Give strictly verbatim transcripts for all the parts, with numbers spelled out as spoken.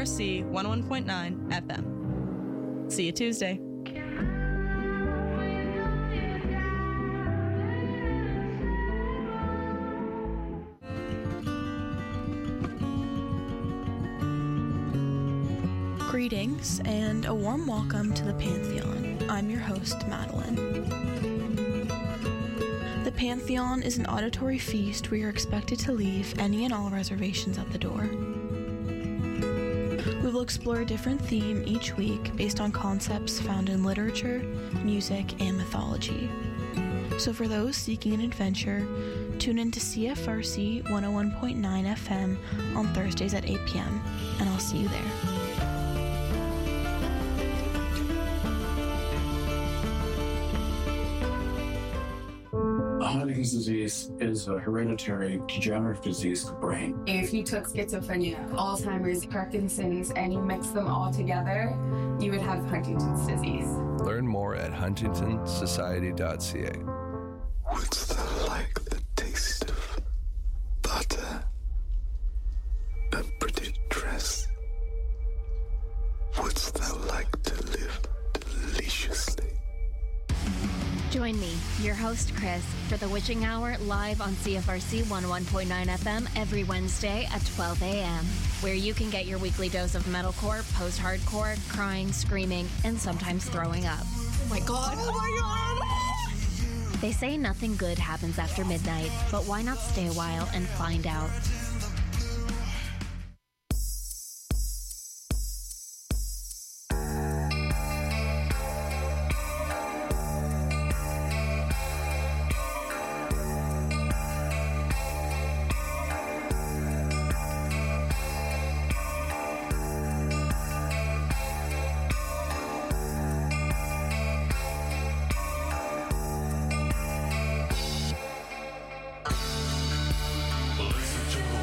R C one oh one point nine F M. See you Tuesday. Greetings and a warm welcome to the Pantheon. I'm your host, Madeline. The Pantheon is an auditory feast where you're expected to leave any and all reservations at the door. We will explore a different theme each week based on concepts found in literature, music, and mythology. So for those seeking an adventure, tune in to C F R C one oh one point nine F M on Thursdays at eight p.m., and I'll see you there. Huntington's disease is a hereditary degenerative disease of the brain. If you took schizophrenia, Alzheimer's, Parkinson's, and you mix them all together, you would have Huntington's disease. Learn more at huntington society dot c a. Wouldst thou like the taste of butter? A pretty dress? Wouldst thou like to live deliciously? Join me, your host Chris, for the Witching Hour live on C F R C one oh one point nine F M every Wednesday at twelve a.m., where you can get your weekly dose of metalcore, post-hardcore, crying, screaming, and sometimes throwing up. Oh my god, oh my god! They say nothing good happens after midnight, but why not stay a while and find out? Ladies and gentlemen,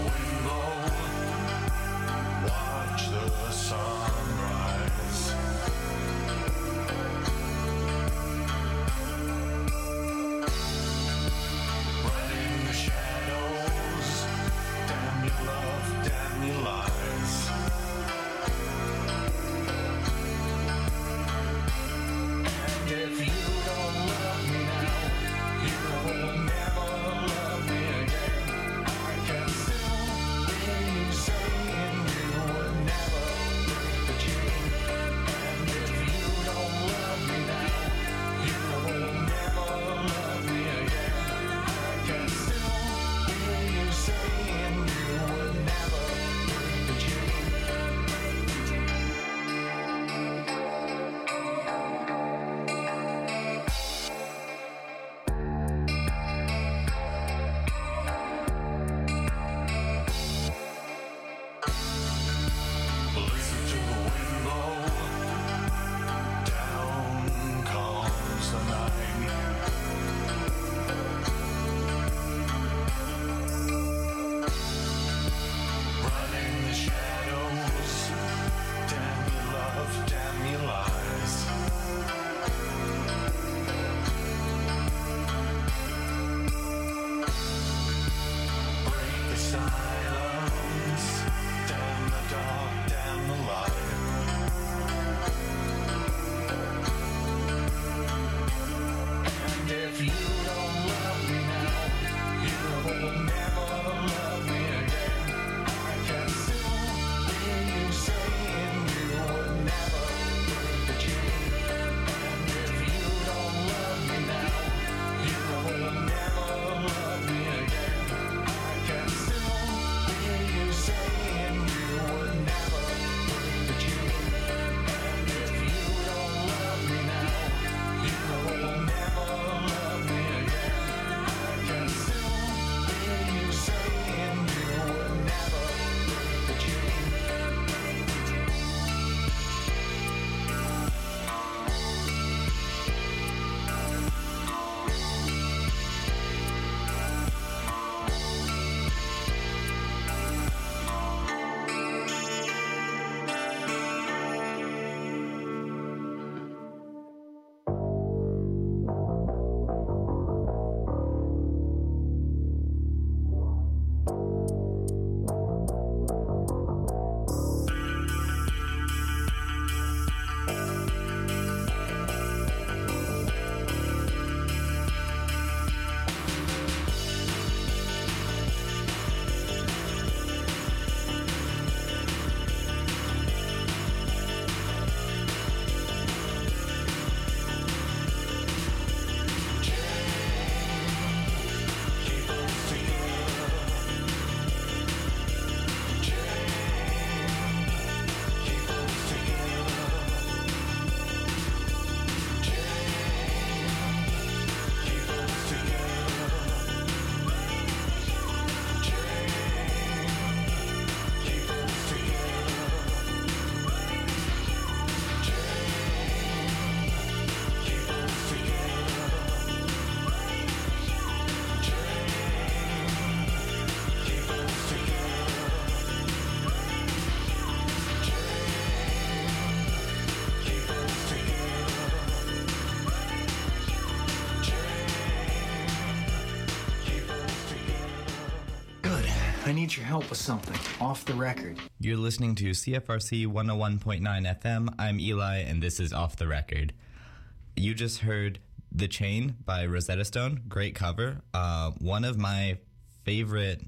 need your help with something, off the record. You're listening to C F R C one oh one point nine F M. I'm Eli, and this is Off the Record. You just heard The Chain by Rosetta Stone. Great cover. Uh, one of my favorite...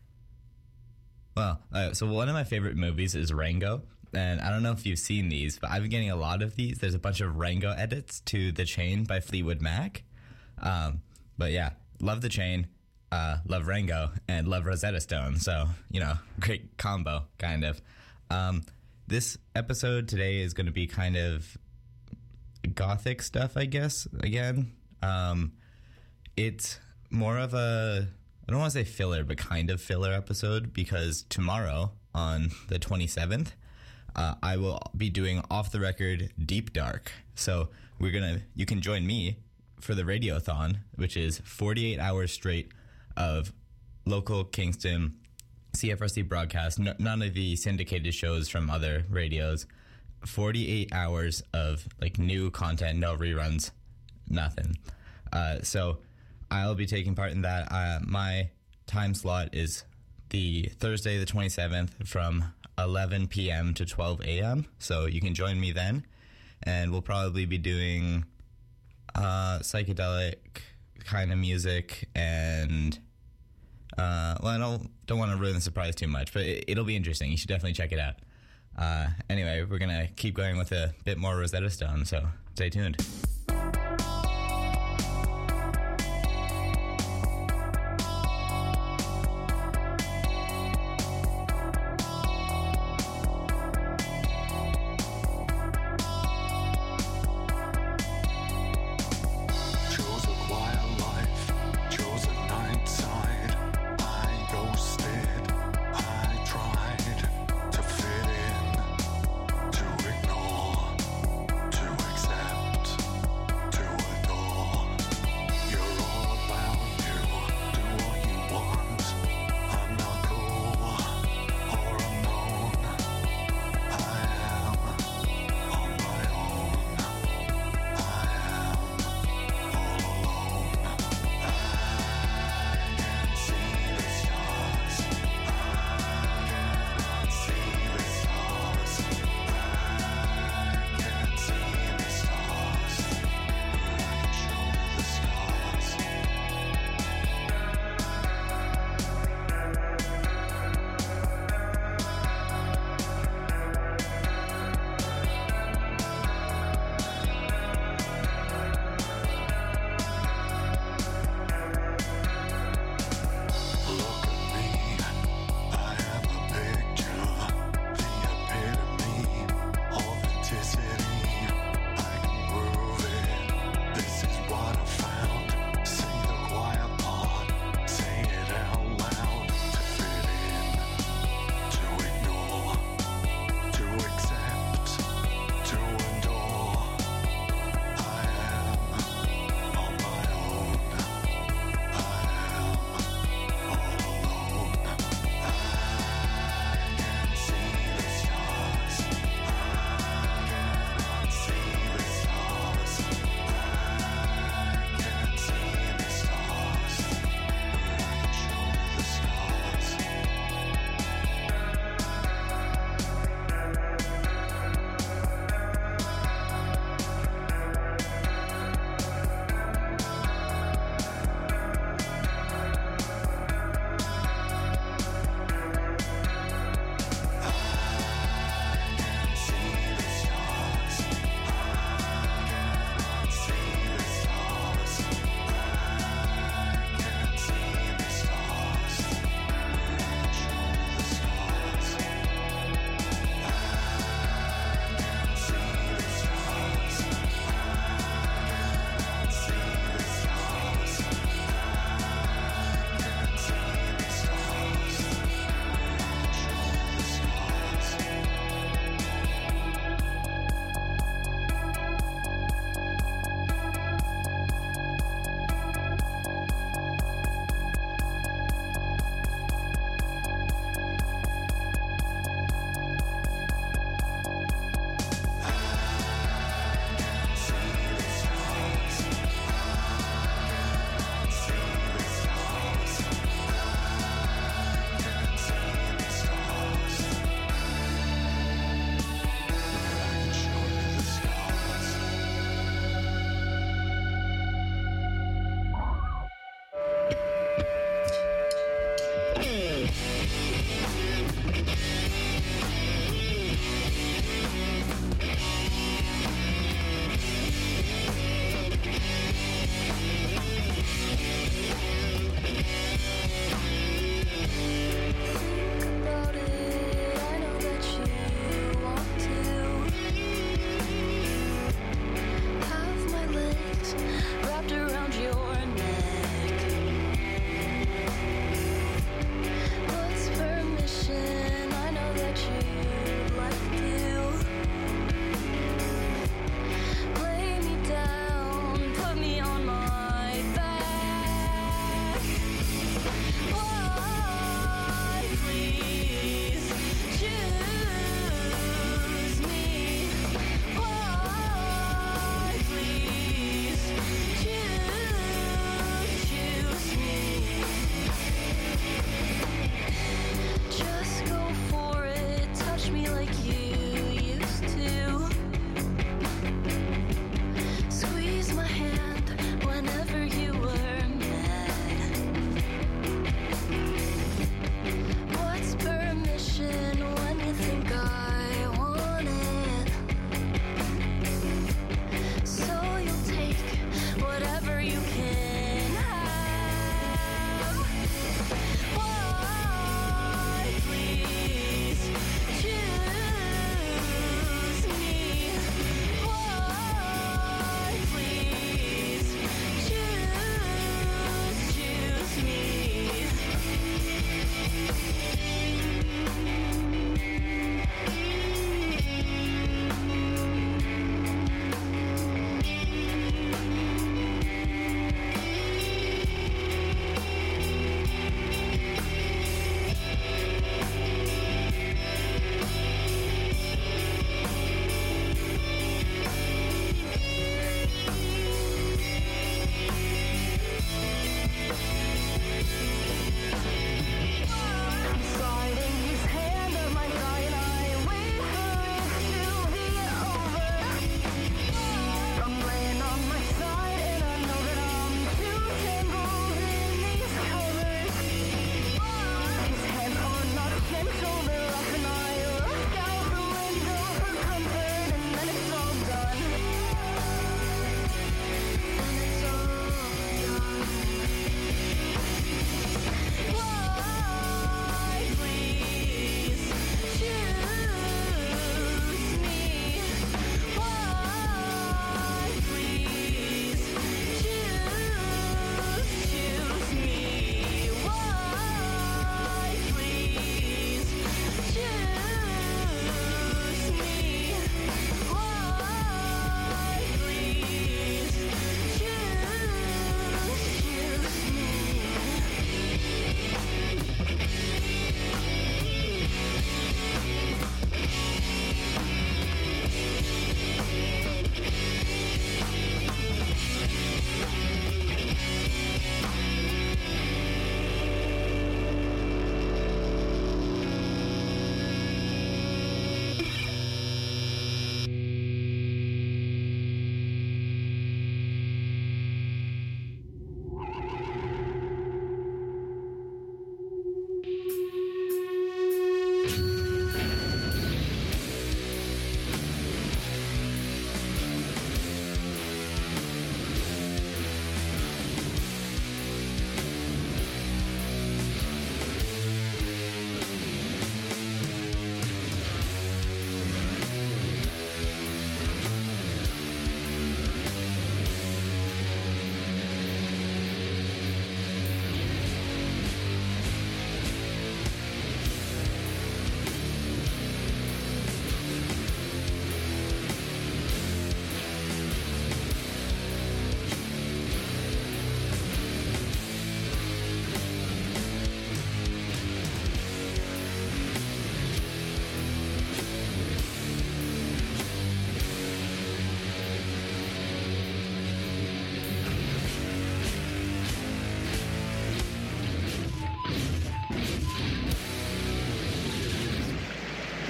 Well, uh, so one of my favorite movies is Rango. And I don't know if you've seen these, but I've been getting a lot of these. There's a bunch of Rango edits to The Chain by Fleetwood Mac. Um, but yeah, love The Chain. Uh, love Rango and love Rosetta Stone. So, you know, great combo, kind of. Um, this episode today is going to be kind of gothic stuff, I guess, again. Um, it's more of a, I don't want to say filler, but kind of filler episode, because tomorrow on the twenty-seventh, uh, I will be doing Off the Record Deep Dark. So we're going to, you can join me for the Radiothon, which is forty-eight hours straight of local Kingston C F R C broadcast, n- none of the syndicated shows from other radios, forty-eight hours of like new content, no reruns, nothing. Uh, so I'll be taking part in that. Uh, my time slot is the Thursday, the twenty-seventh from eleven p.m. to twelve a.m. So you can join me then, and we'll probably be doing uh, psychedelic kind of music and uh, well, I don't don't want to ruin the surprise too much, but it, it'll be interesting. You should definitely check it out. Uh, anyway, we're gonna keep going with a bit more Rosetta Stone, so stay tuned. To ignore, to accept.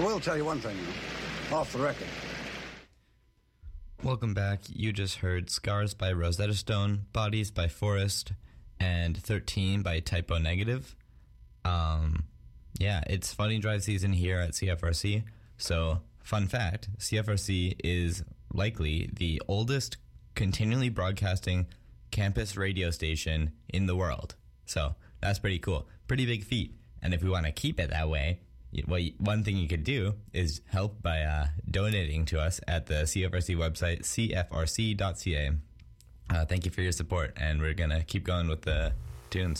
will tell you one thing, though, off the record. Welcome back. You just heard Scars by Rosetta Stone, Bodies by Forrest, and thirteen by Typo Negative. Um, yeah, it's Funny Drive season here at C F R C. So, fun fact, C F R C is likely the oldest continually broadcasting campus radio station in the world. So, that's pretty cool. Pretty big feat. And if we want to keep it that way, well, one thing you could do is help by uh, donating to us at the C F R C website, C F R C dot C A. Uh, thank you for your support, and we're going to keep going with the tunes.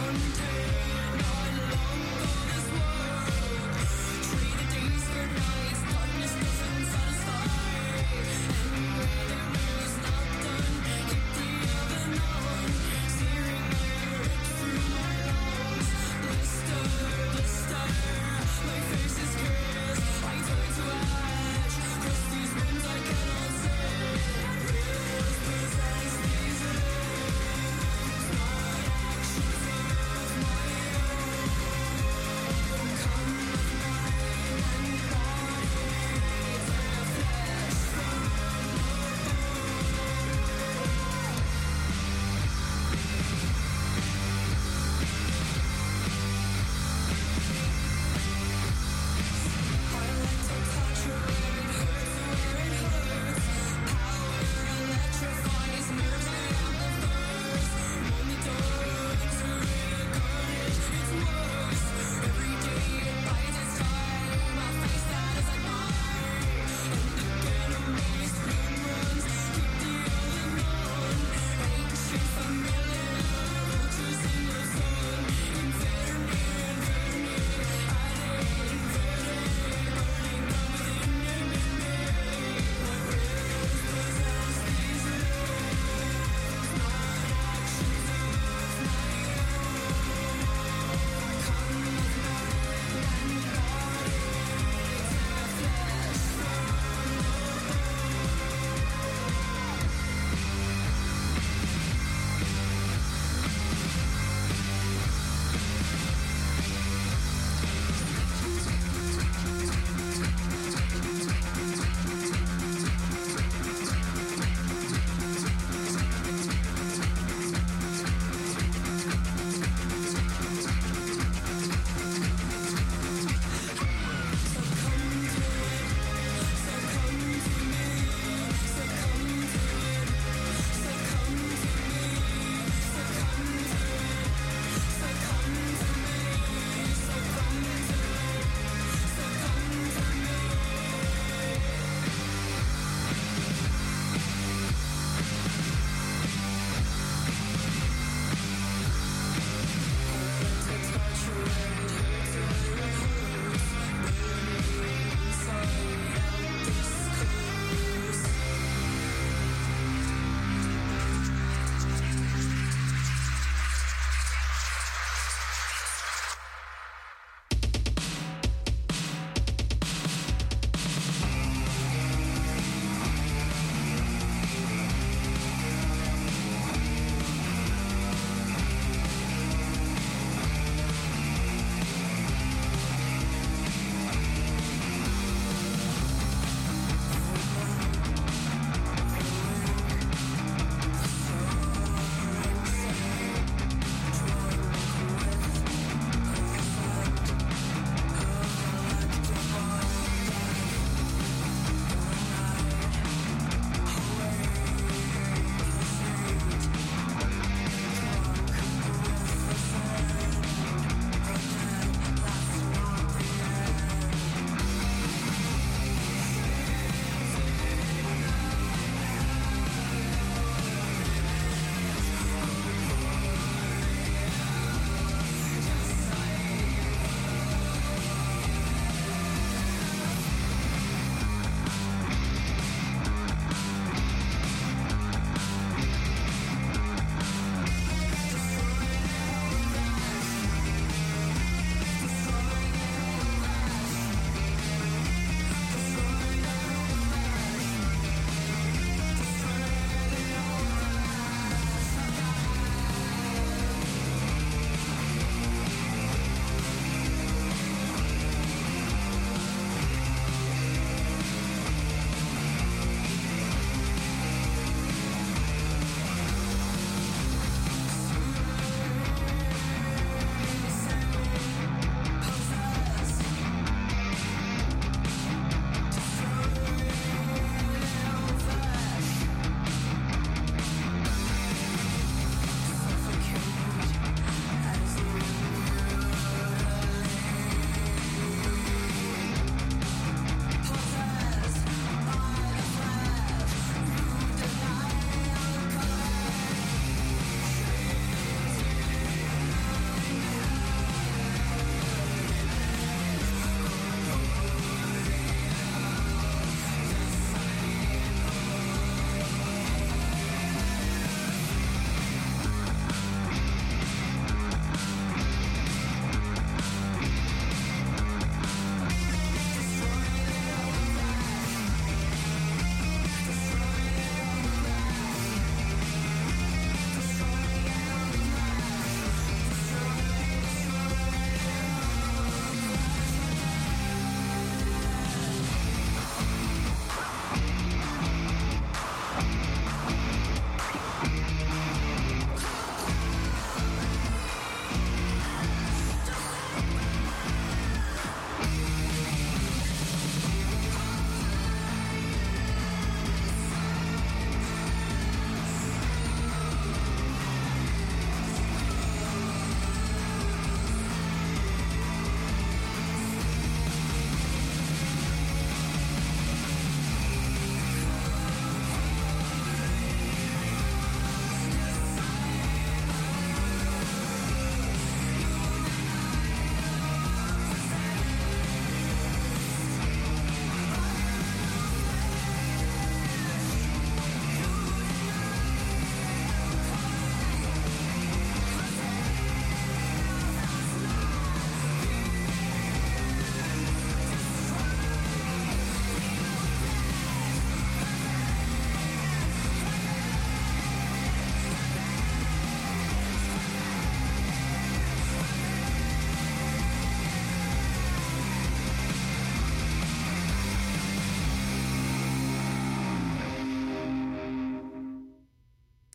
Nice.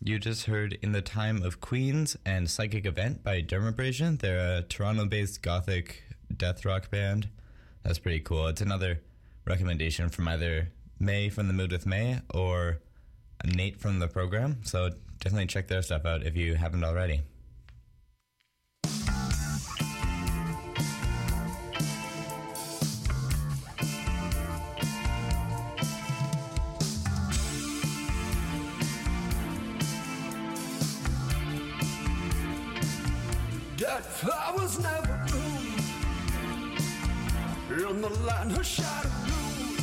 You just heard In the Time of Queens and Psychic Event by Dermabrasion. They're a Toronto-based gothic death rock band. That's pretty cool. It's another recommendation from either May from The Mood with May or Nate from the program. So definitely check their stuff out if you haven't already. Dead flowers never bloom in the land of shadow blue.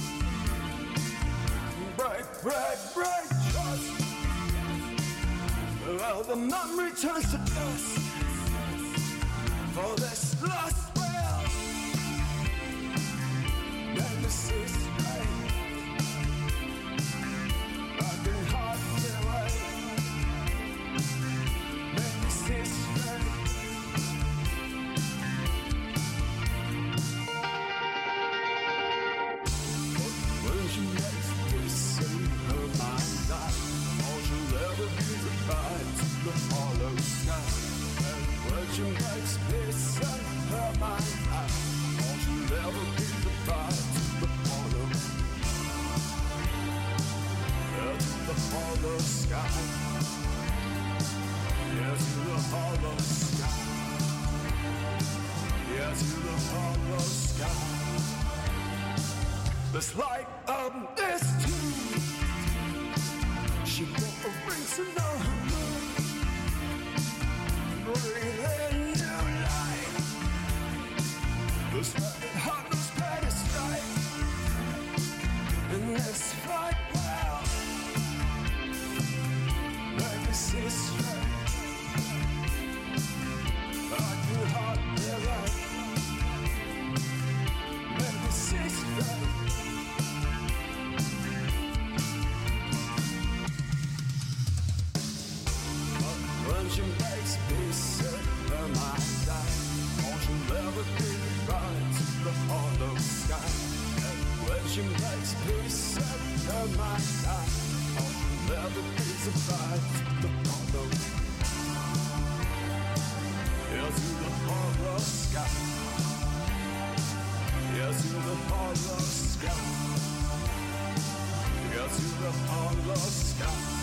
Break, break, break, trust. Well, the memory turns to dust for this lost well. Then this is right. I can hardly wait. Then this is right. She makes peace in her mind. All she'll ever be goodbye to the hollow, yeah, to the hollow sky, yeah, to the hollow sky, yeah, to the hollow sky. This light of this tune, she wore a ring to know her moon. Breathing new life. This heart was better strike in this fight. Well, like this is straight. I can hardly write. Like this is straight. When she makes peace in her mind, all she'll ever be right to the hollow sky. And when she makes peace in her mind, all she'll ever be right to the hollow, yeah, to the hollow sky, yeah, to the hollow sky, yeah, to the hollow sky.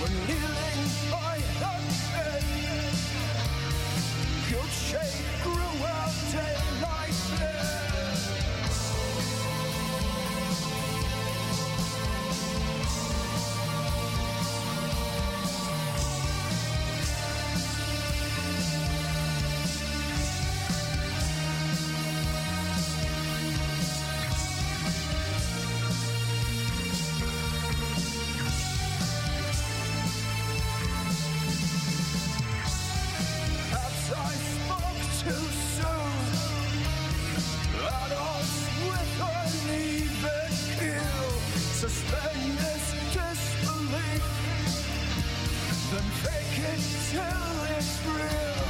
When kneeling by her bed, guilt shade grew out daylight there. Suspend this disbelief, then fake it till it's real.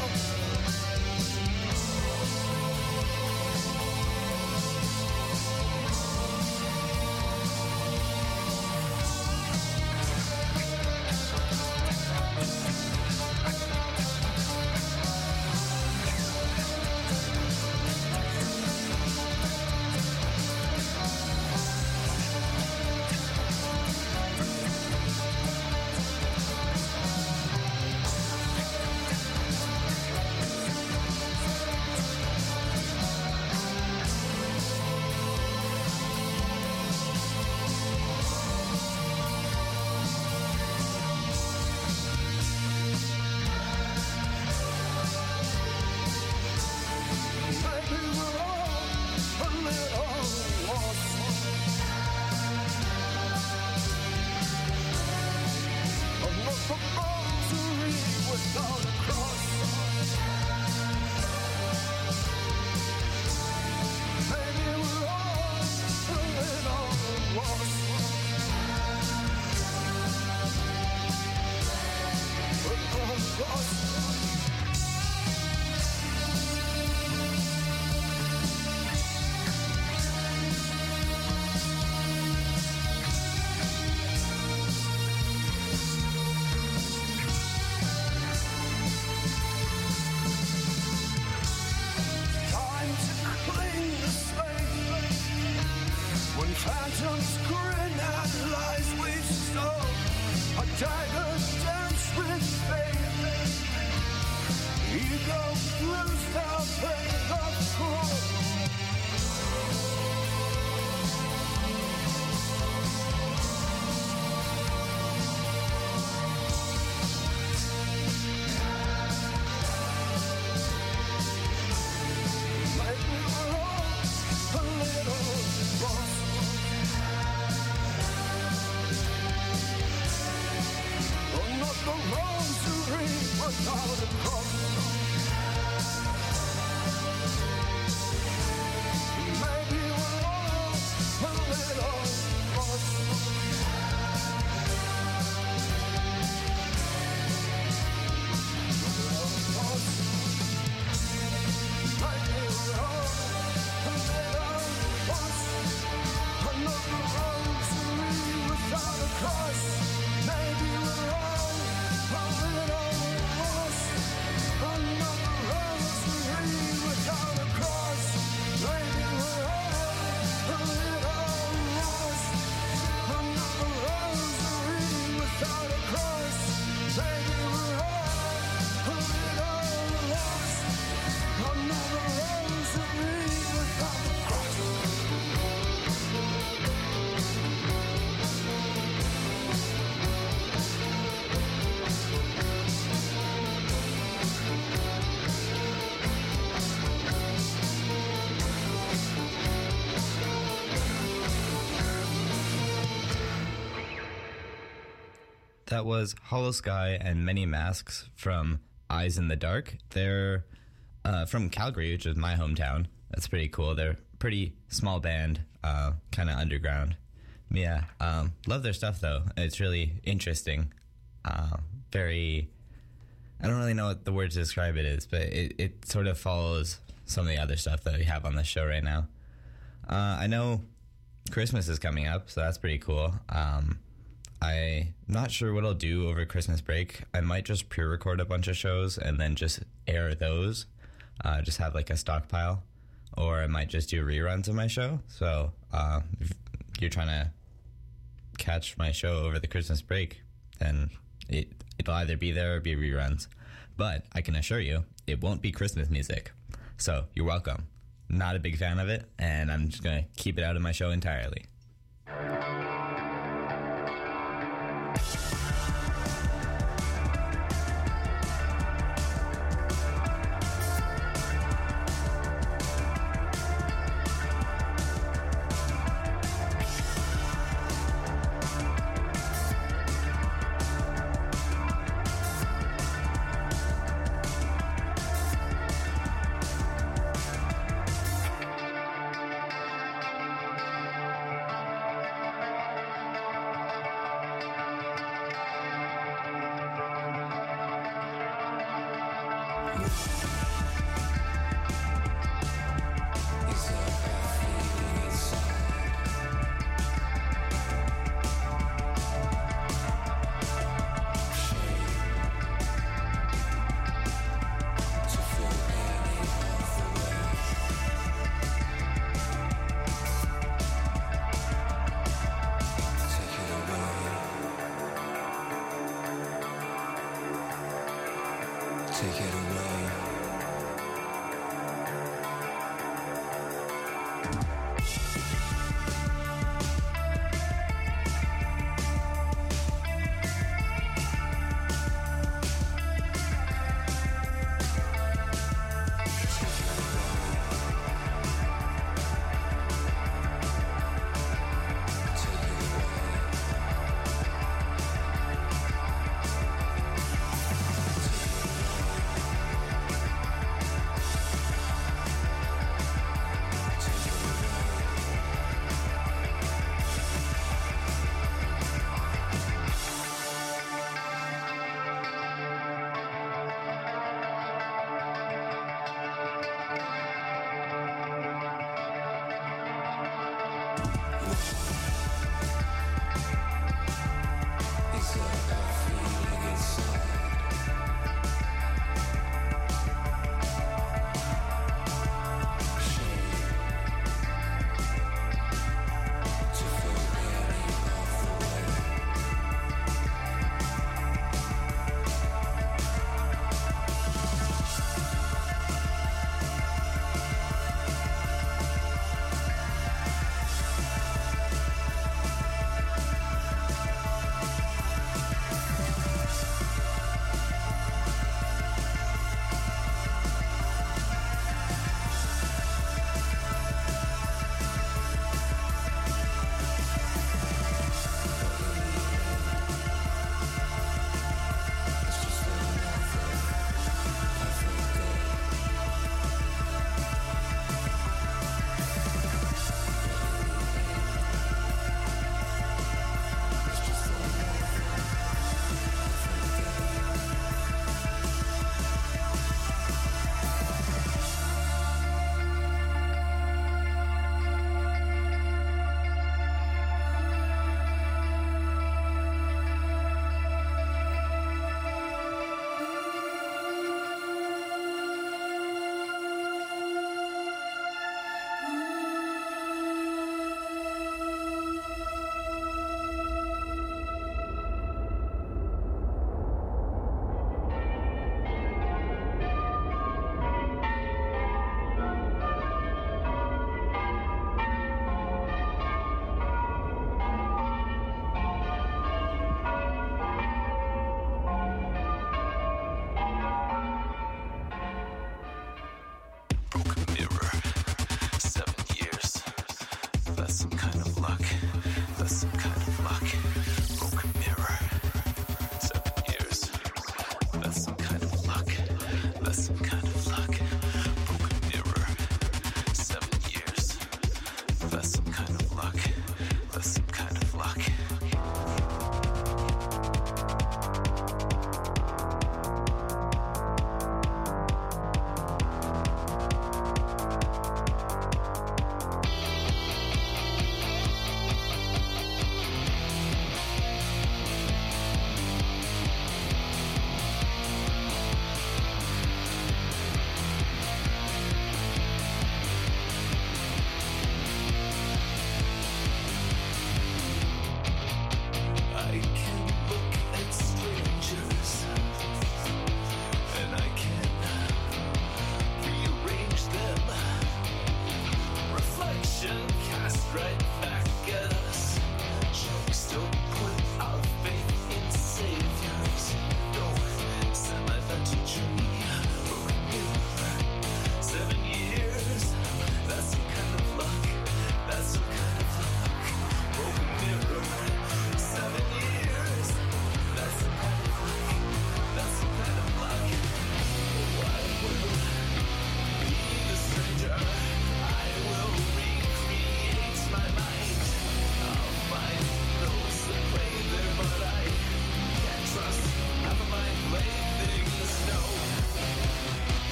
Phantoms grin at lies we stole. A dagger dance with fate. Ego bruised out pain of cruel. Maybe we're all a little lost. The rosary without a cross. Maybe we're all a little lost. Lost. Maybe we're all a little lost. Another rosary without a cross. Maybe we're all That was Hollow Sky and Many Masks from Eyes in the Dark. They're uh, from Calgary, which is my hometown. That's pretty cool. They're a pretty small band, uh, kind of underground. Yeah, um, love their stuff, though. It's really interesting. Uh, very, I don't really know what the word to describe it is, but it, it sort of follows some of the other stuff that we have on the show right now. Uh, I know Christmas is coming up, so that's pretty cool. Um, I'm not sure what I'll do over Christmas break. I might just pre-record a bunch of shows and then just air those, uh, just have like a stockpile, or I might just do reruns of my show. So uh, if you're trying to catch my show over the Christmas break, then It, it'll either be there or be reruns. But I can assure you, it won't be Christmas music. So you're welcome. Not a big fan of it, and I'm just going to keep it out of my show entirely.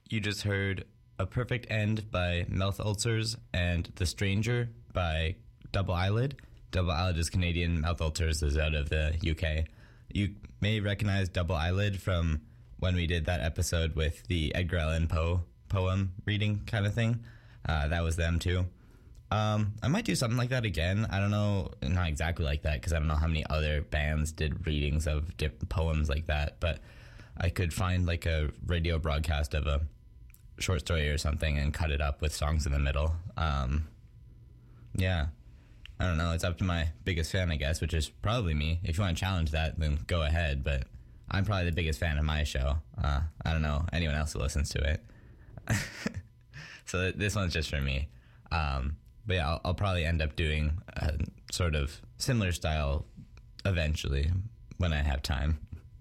You just heard A Perfect End by Mouth Ulcers and The Stranger by Double Eyelid. Double Eyelid is Canadian, Mouth Ulcers is out of the U K. You may recognize Double Eyelid from when we did that episode with the Edgar Allan Poe poem reading kind of thing. Uh, that was them too. Um, I might do something like that again. I don't know, not exactly like that, because I don't know how many other bands did readings of different poems like that, but I could find like a radio broadcast of a short story or something and cut it up with songs in the middle. Um, yeah, I don't know. It's up to my biggest fan, I guess, which is probably me. If you want to challenge that, then go ahead, but I'm probably the biggest fan of my show. Uh, I don't know anyone else who listens to it. So th- this one's just for me. Um, but yeah, I'll, I'll probably end up doing a sort of similar style eventually when I have time.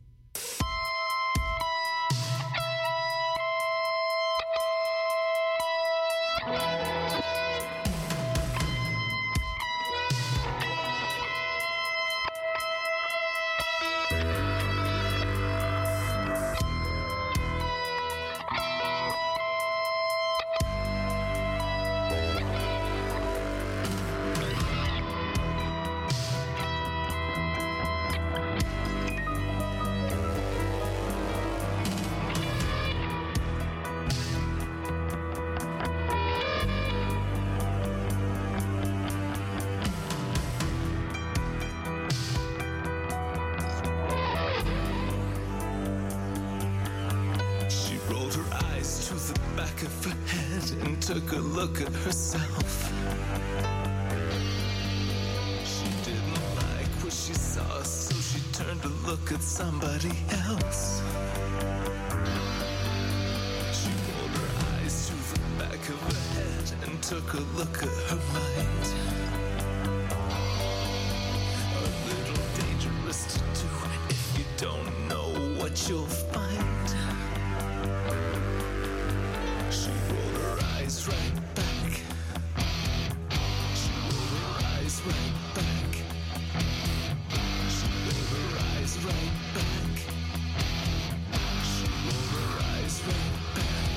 Took a look at herself. She didn't like what she saw, so she turned to look at somebody else. She rolled her eyes to the back of her head and took a look at her mind. A little dangerous to do if you don't know what you'll find. Right back. She rolled her eyes right back. She rolled her eyes right back. She rolled her eyes right back.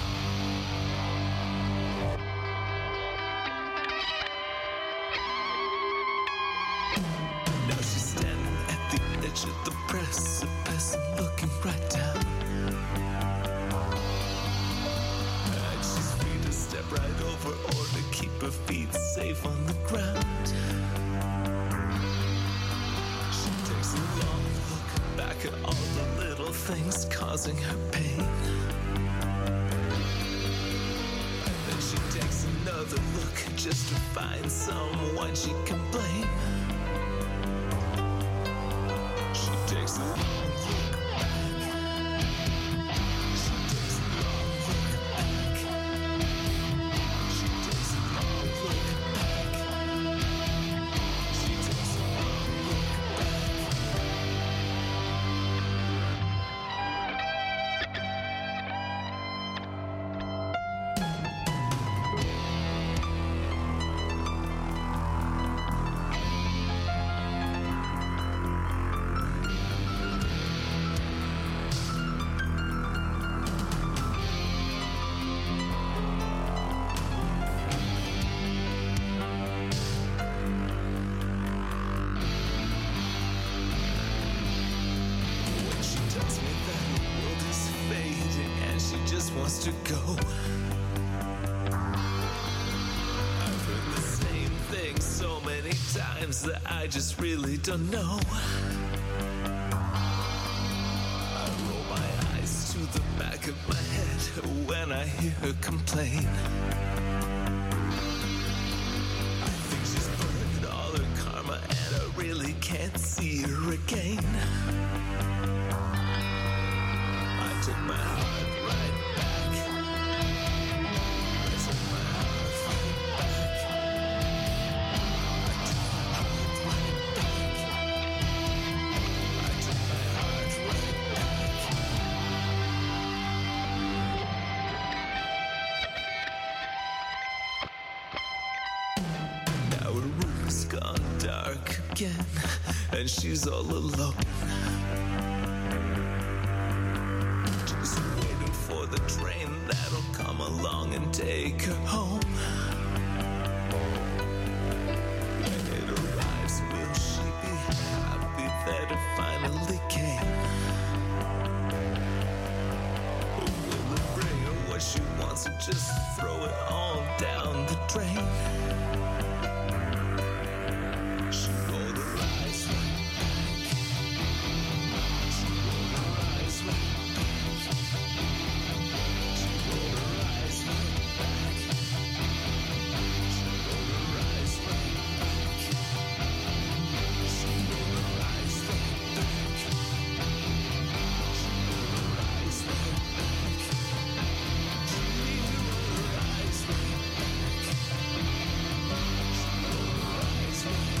Now she's standing at the edge of the precipice and looking right down. Step right over or to keep her feet safe on the ground. She takes a long look back at all the little things causing her pain. And then she takes another look just to find someone she can blame. She takes a long look back. She takes a long look back. She takes a long look back. She takes a long look back. When she tells me that the world is fading and she just wants to go, I've heard the same thing so many times that I just really don't know. I roll my eyes to the back of my head when I hear her complain. I think she's burned all her karma and I really can't see her again. I took my heart right back. I took my heart right back. I took my heart right back. I took my heart right back. Now her room's gone dark again, and she's all alone. Just waiting for the train that'll come along and take her home. When it arrives, will she be happy that it finally came? Or will it bring her what she wants and just throw it all down the drain? She rolled her eyes right back. She rolled her eyes right back. She rolled her eyes right back. She rolled her eyes right back. She rolled her eyes right back. She rolled her eyes right back. She rolled her eyes right back. She rolled her eyes right back.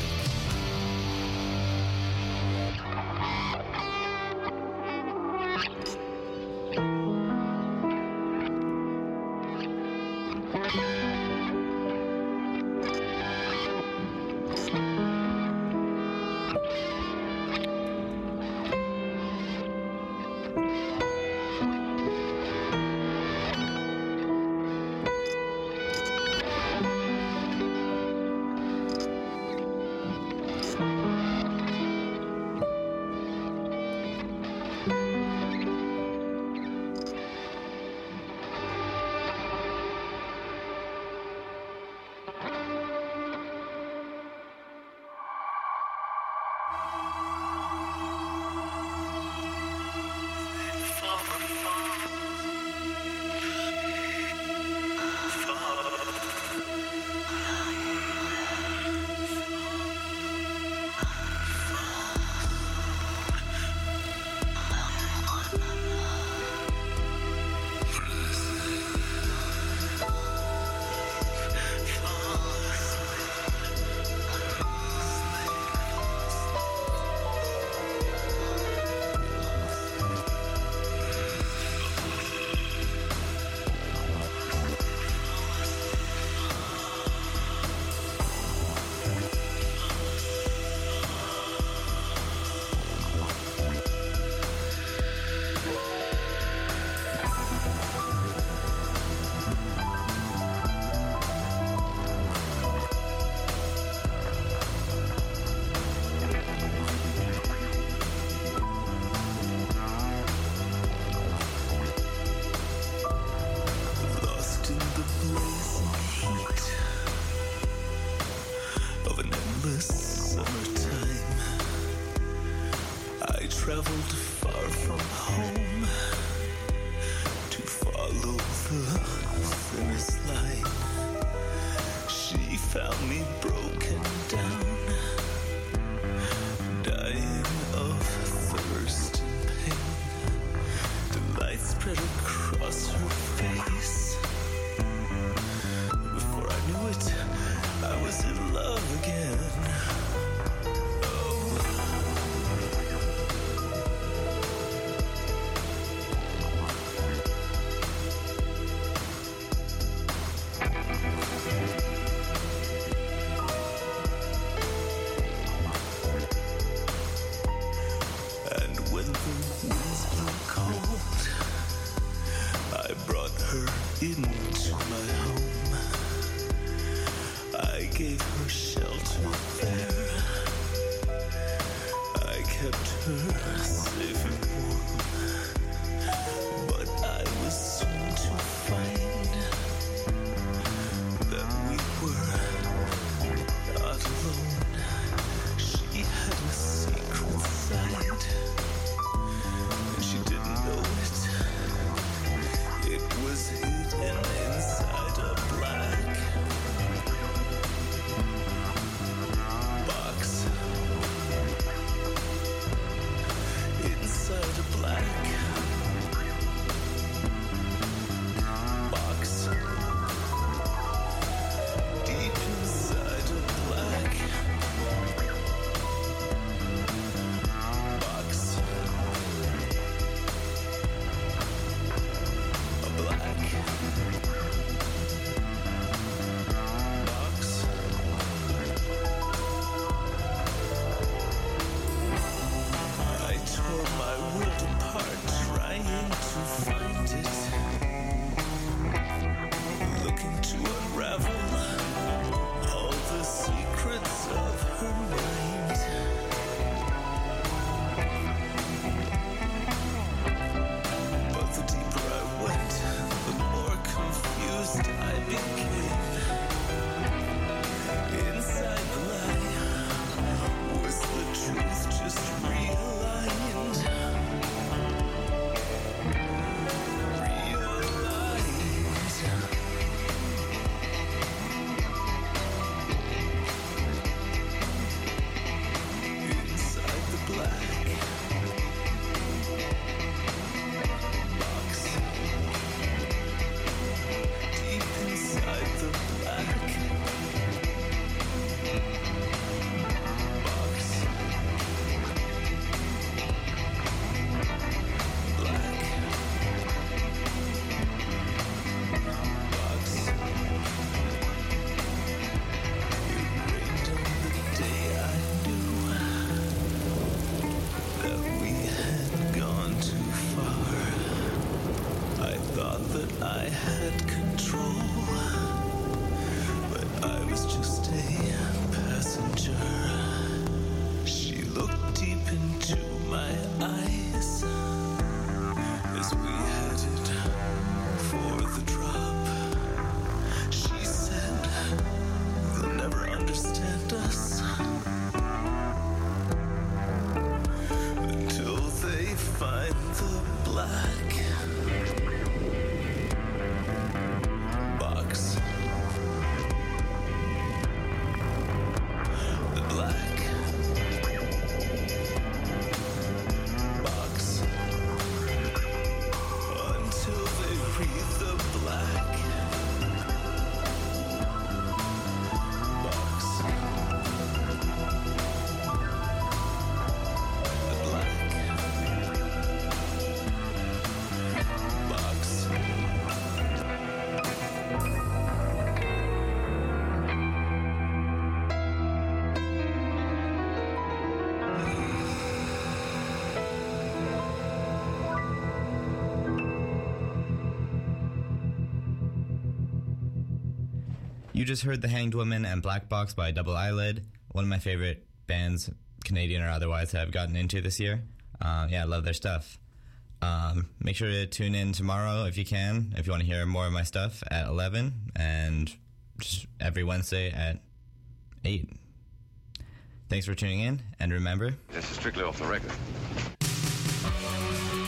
Lost in the blazing heat of an endless summertime, I traveled far from home to follow the thinnest line. She found me broken down, dying of thirst and pain. The light spread across her face. Before I knew it, I was in love again. And when the winds blew cold, I brought her into my home. I gave her shelter there. I kept her safe and warm. But I was soon to find that we were not alone. She had a secret side, and she didn't know it. It was hidden inside a black box. Inside a black to my eyes as we headed for the drop. She said they'll never understand us until they find the black box. The black box. Until they read the black box. The black box. You just heard The Hanged Woman and Black Box by Double Eyelid, one of my favorite bands, Canadian or otherwise, that I've gotten into this year. Uh, yeah, I love their stuff. Um, make sure to tune in tomorrow if you can, if you want to hear more of my stuff at eleven, and just every Wednesday at eight. Thanks for tuning in, and remember... This is strictly off the record.